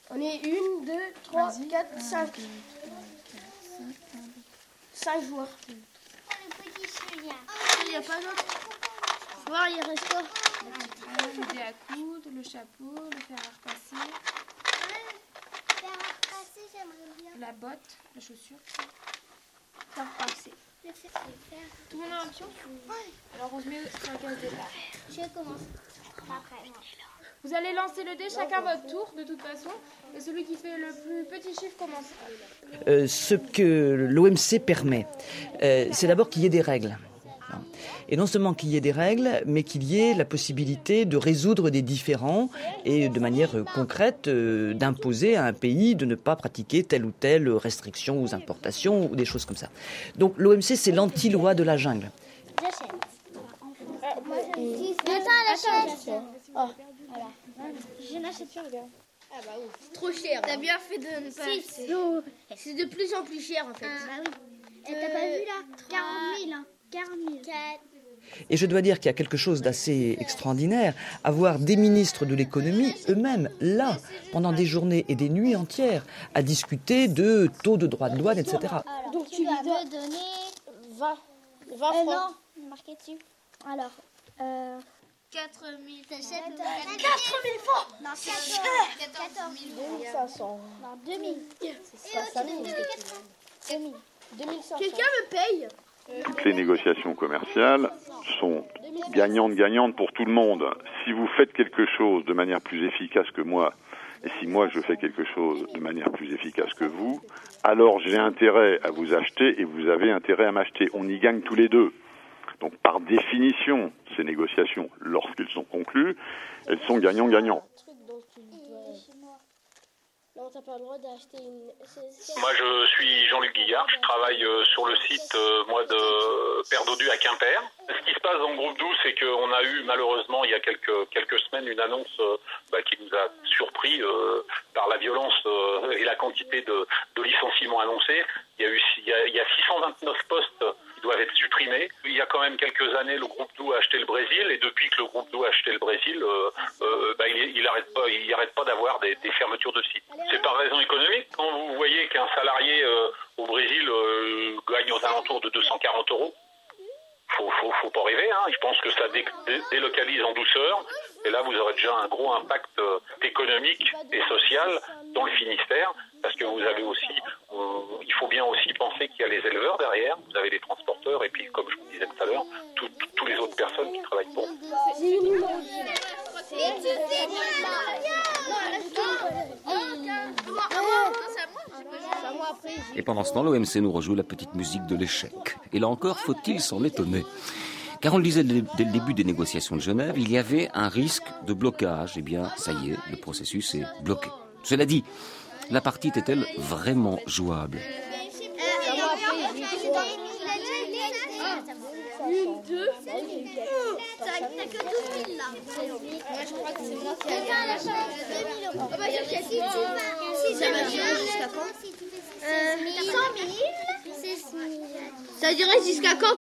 On est 1, 2, 3, 4, 5. 5 joueurs. Le petit chien. Il n'y a pas d'autre. Faut voir, il reste quoi? Le dé à coudre, le chapeau, le fer à repasser, Faire repasser, j'aimerais bien. la botte, la chaussure. Faire passer. Le faire. Tout le monde a un pion? Alors on se met sur la case départ. Je commence. Après, moi. Vous allez lancer le dé chacun votre tour de toute façon. Et celui qui fait le plus petit chiffre commence. Ce que l'OMC permet, c'est d'abord qu'il y ait des règles. Et non seulement qu'il y ait des règles, mais qu'il y ait la possibilité de résoudre des différends et de manière concrète d'imposer à un pays de ne pas pratiquer telle ou telle restriction aux importations ou des choses comme ça. Donc l'OMC, c'est l'anti-loi de la jungle. J'achète. Attends, j'achète. Oh. Voilà. Je n'achète plus, regarde. Ah bah oui. C'est trop cher. T'as bien fait de ne pas acheter. C'est de plus en plus cher en fait. Bah oui. Et t'as pas vu là 40 000. 40 000. 4. Et je dois dire qu'il y a quelque chose d'assez extraordinaire à voir des ministres de l'économie eux-mêmes là, pendant des journées et des nuits entières, à discuter de taux de droits de douane, etc. Alors, Donc tu vas me donner 20 francs. non, marqué dessus. Alors, 4 000. T'achètes 4 000 francs. Non, 14 000. 2500. Non, 2000. C'est pas 5 000. 2000. 2500. Quelqu'un me paye? Toutes les négociations commerciales sont gagnantes pour tout le monde. Si vous faites quelque chose de manière plus efficace que moi, et si moi je fais quelque chose de manière plus efficace que vous, alors j'ai intérêt à vous acheter et vous avez intérêt à m'acheter. On y gagne tous les deux. Donc par définition, ces négociations, lorsqu'elles sont conclues, elles sont gagnant-gagnant. Non, t'as pas le droit d'acheter une... Moi, je suis Jean-Luc Guillard. Je travaille sur le site de Père Dodu à Quimper. Ce qui se passe dans le groupe 12, c'est qu'on a eu malheureusement il y a quelques semaines une annonce qui nous a surpris par la violence et la quantité de licenciements annoncés. Il y a 629 postes qui doivent être supprimés. Il y a quand même quelques années, le groupe 12 a acheté le Brésil, et depuis que le groupe 12 a acheté le Brésil, il arrête pas d'avoir des fermetures de sites. C'est par raison économique. Quand vous voyez qu'un salarié au Brésil gagne aux alentours de 240 €, faut pas rêver. Hein. Je pense que ça délocalise en douceur. Et là, vous aurez déjà un gros impact économique et social dans le Finistère, parce que vous avez aussi, il faut bien aussi penser qu'il y a les éleveurs derrière, vous avez les transporteurs, et puis, comme je vous disais tout à l'heure, tous les autres personnes qui travaillent pour. Et pendant ce temps, l'OMC nous rejoue la petite musique de l'échec. Et là encore, faut-il s'en étonner? Car on le disait dès le début des négociations de Genève, il y avait un risque de blocage. Eh bien, ça y est, le processus est bloqué. Cela dit, la partie était-elle vraiment jouable? Une, deux. T'as que 12 000 là. Moi je crois que c'est moi qui ai gagné. 2 000 €. Ça va durer jusqu'à quand? 100 000. Ça durait jusqu'à quand?